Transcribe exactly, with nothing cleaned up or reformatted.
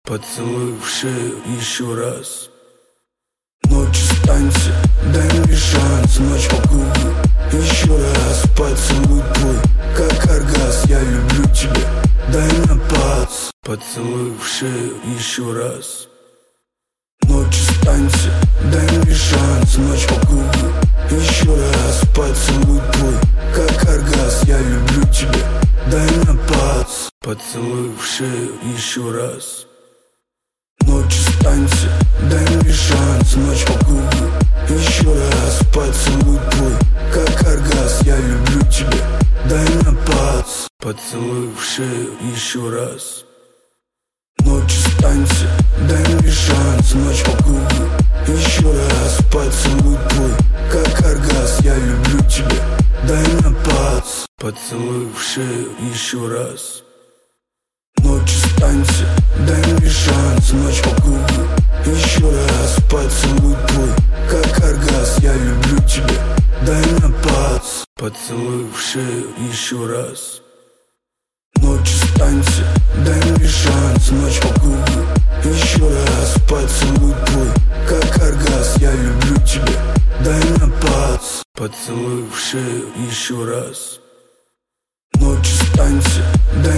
Поцелуй в шею еще раз. Ночь останься, дай мне шанс. Ночь по кругу, еще раз. Поцелуй твой, как оргаз. Я люблю тебя, дай на пац. Поцелуй в шею еще раз. Ночь останься, дай мне шанс. Ночь по кругу, еще раз. Поцелуй твой, как оргаз. Я люблю тебя, дай на пац. Поцелуй в шею еще раз. Ночь останься, дай мне шанс. Ночь по кругу, еще раз. Поцелуй твой, как оргаз. Я люблю тебя, дай на пац. Поцелуй в шею еще раз. Ночь останься, дай мне шанс. Ночь по кругу, еще раз. Поцелуй твой, как оргаз. Я люблю тебя, дай на пац. Поцелуй в шею еще раз. Ночь останься, дай мне шанс. Ночь по кругу, еще раз. Поцелуй твой, как оргаз. Я люблю тебя, дай на пац. Поцелуй в шею еще раз. Ночь останься, дай мне шанс. Ночь по кругу, еще раз. Поцелуй твой, как оргаз. Я люблю тебя, дай на пац. Поцелуй в шею еще раз. Ночь останься, дай